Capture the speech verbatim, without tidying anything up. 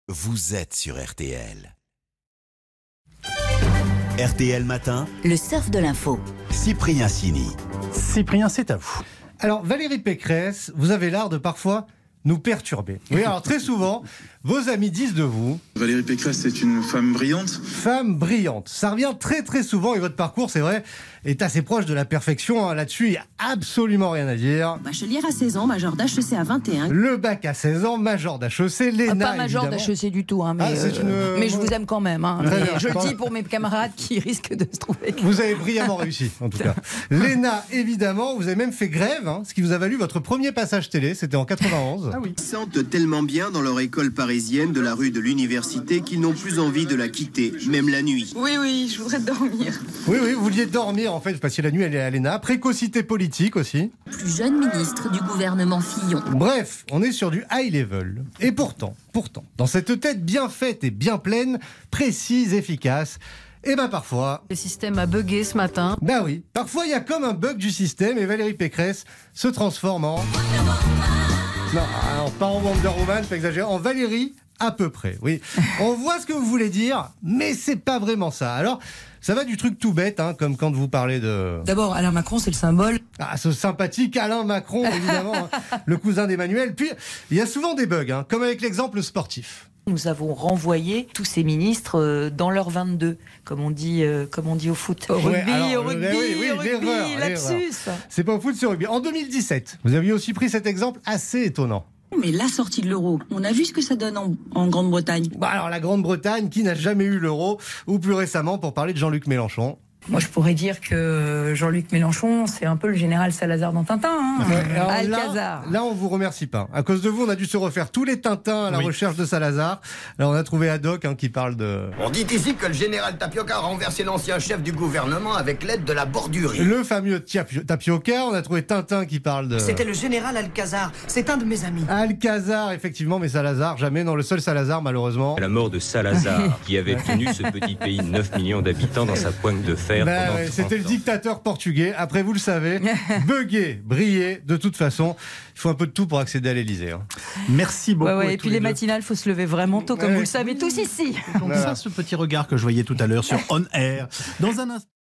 vous êtes sur R T L. R T L Matin, le surf de l'info. Cyprien Sini. Cyprien, c'est à vous. Alors, Valérie Pécresse, vous avez l'art de parfois nous perturber. Oui, alors très souvent, vos amis disent de vous... Valérie Pécresse est une femme brillante. Femme brillante. Ça revient très très souvent et votre parcours, c'est vrai, est assez proche de la perfection. Hein. Là-dessus, il n'y a absolument rien à dire. Bachelière à seize ans, major d'H E C à vingt et un. Le bac à seize ans, major d'H E C, l'E N A, Pas major d'H E C du tout, hein, mais, Ah, c'est une... euh, mais je vous aime quand même. Hein, mais bien. je le dis pour mes camarades qui risquent de se trouver. Vous avez brillamment réussi, en tout cas. L'E N A, évidemment, vous avez même fait grève, hein, ce qui vous a valu votre premier passage télé, c'était en quatre-vingt-onze. Ah oui. Ils sentent tellement bien dans leur école parisienne de la rue de l'université qu'ils n'ont plus envie de la quitter, même la nuit. Oui, oui, je voudrais dormir. Oui, oui, vous vouliez dormir, en fait, vous passiez la nuit à l'E N A. Précocité politique aussi. Plus jeune ministre du gouvernement Fillon. Bref, on est sur du high level. Et pourtant, pourtant, dans cette tête bien faite et bien pleine, précise, efficace, et ben parfois... Le système a bugué ce matin. Ben oui, parfois il y a comme un bug du système et Valérie Pécresse se transforme en... Non, alors pas en Wonder Woman, pas exagéré, en Valérie à peu près, oui. On voit ce que vous voulez dire, mais c'est pas vraiment ça. Alors, ça va du truc tout bête, hein, comme quand vous parlez de... D'abord, Alain Macron, c'est le symbole. Ah, ce sympathique Alain Macron, évidemment, hein, le cousin d'Emmanuel. Puis, il y a souvent des bugs, hein, comme avec l'exemple sportif. Nous avons renvoyé tous ces ministres euh, dans leur vingt-deux, comme on dit, euh, comme on dit au foot. Au rugby, Ouais, alors, au rugby, oui, oui, au rugby, l'erreur, lapsus. C'est pas au foot, c'est au rugby. En deux mille dix-sept, vous aviez aussi pris cet exemple assez étonnant. Mais la sortie de l'euro, on a vu ce que ça donne en, en Grande-Bretagne. Bah alors, la Grande-Bretagne, qui n'a jamais eu l'euro, ou plus récemment, pour parler de Jean-Luc Mélenchon. Moi, je pourrais dire que Jean-Luc Mélenchon, c'est un peu le général Salazar dans Tintin. Hein. Alors Alcazar. Là, là, on vous remercie pas. À cause de vous, on a dû se refaire tous les Tintins à la Oui. recherche de Salazar. Alors, on a trouvé Haddock hein, qui parle de... On dit ici que le général Tapioca a renversé l'ancien chef du gouvernement avec l'aide de la bordurie. Le fameux Tiapi- Tapioca. On a trouvé Tintin qui parle de... C'était le général Alcazar, c'est un de mes amis. Alcazar, effectivement, mais Salazar, jamais. Non, le seul Salazar, malheureusement. La mort de Salazar, qui avait tenu ce petit pays de neuf millions d'habitants dans sa pointe de fer Ben pendant ouais, trente c'était le ans. dictateur portugais. Après, vous le savez, bugger, briller, de toute façon, il faut un peu de tout pour accéder à l'Élysée. Hein. Merci beaucoup. Ouais, ouais, à et tous puis les deux. matinales, il faut se lever vraiment tôt, comme Ouais. vous le savez tous ici. Donc ça, ce petit regard que je voyais tout à l'heure sur On Air. Dans un instant.